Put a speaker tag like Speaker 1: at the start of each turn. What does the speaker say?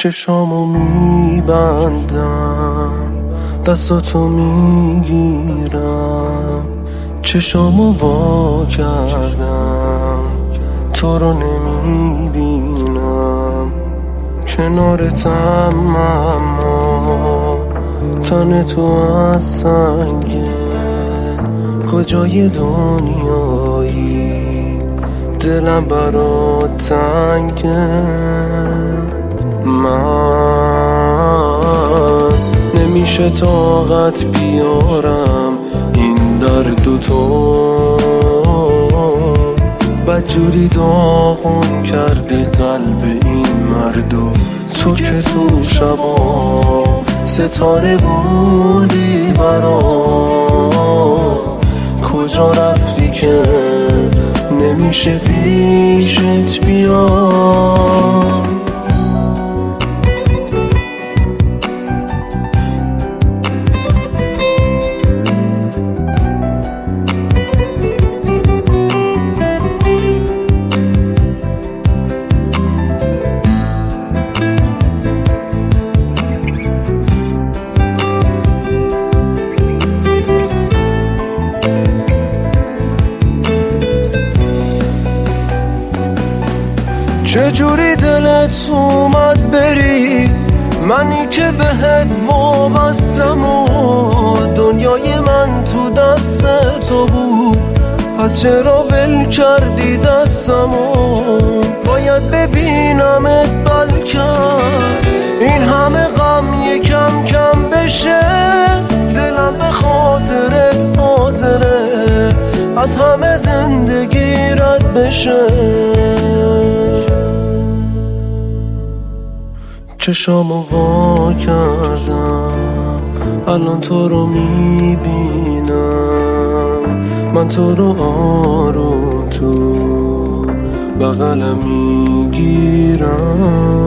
Speaker 1: چشامو میبندم، دستاتو میگیرم، چشامو وا کردم، تو رو نمیبینم، کنارتم اما تن تو از سنگه، کجای دنیایی دلم برات تنگه. من نمیشه طاقت بیارم این درد تو، بدجوری داغون کردی قلب این مردو. تو که تو شبا ستاره بودی برام، کجا رفتی که نمیشه پیشت بیام. چجوری دلت اومد بری، منی که بهت وابستم و دنیای من تو دست تو بود، پس چرا ول کردی دستمو؟ باید ببینمت بلکن این همه غم یکم کم بشه، دلم به خاطرت حاضره از همه زندگی رد بشه. چشامو وا کردم، الان تو رو میبینم، من تو رو آروم تو بغلم میگیرم.